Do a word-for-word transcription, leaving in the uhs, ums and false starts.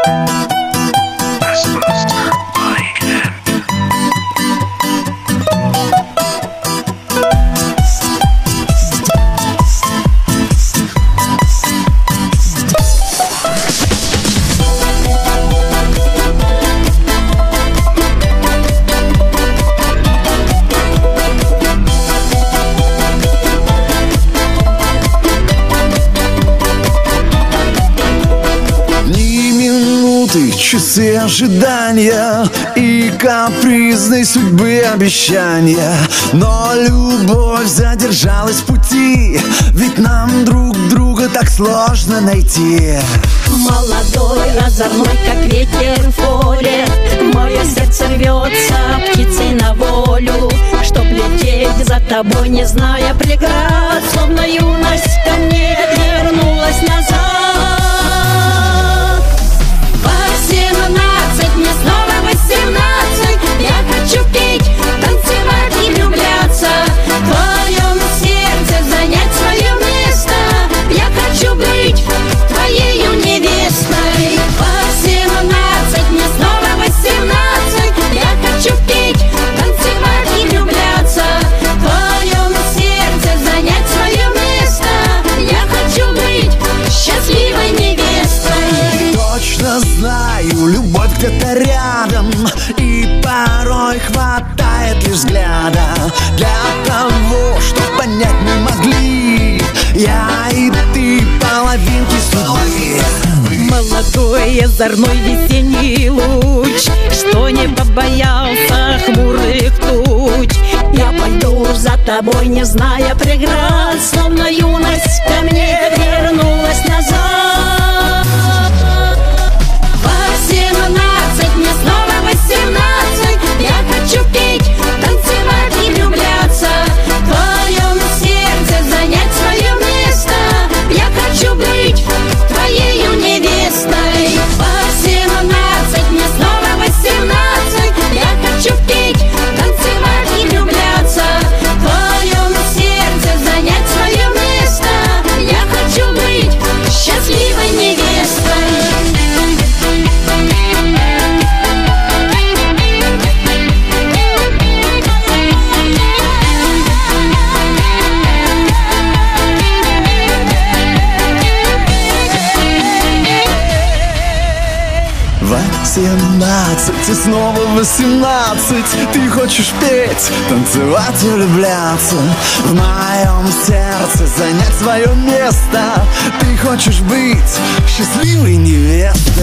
Часы ожидания и капризной судьбы обещания. Но любовь задержалась в пути, ведь нам друг друга так сложно найти. Молодой, озорной, как ветер в поле, мое сердце рвется птицей на волю, чтоб лететь за тобой, не зная преград. Словно юность ко мне вернулась назад. Мне снова восемнадцать, я хочу петь, танцевать и влюбляться, в твоем сердце занять свое место. Я хочу быть твоею невестой. Восемнадцать, мне снова восемнадцать, я хочу петь, танцевать и влюбляться, в твоем сердце занять свое место. Я хочу быть счастливой невестой. Точно знаю, любовь где-то рядом, и порой хватает лишь взгляда для того, что понять не могли я и ты половинки судьбы. Молодой, озорной весенний луч, что не побоялся хмурых туч. Я пойду за тобой, не зная преград, словно юность ко мне вернулась назад. Восемнадцать, мне снова восемнадцать, я хочу петь, танцевать и влюбляться, в твоем сердце занять свое место. Я хочу быть твоею невестой. Восемнадцать, мне снова восемнадцать, я хочу петь, танцевать и влюбляться, в твоем сердце занять свое место. Я хочу быть счастливой невестой. Восемнадцать и снова восемнадцать, ты хочешь петь, танцевать и влюбляться, в моем сердце занять свое место. Ты хочешь быть счастливой невестой.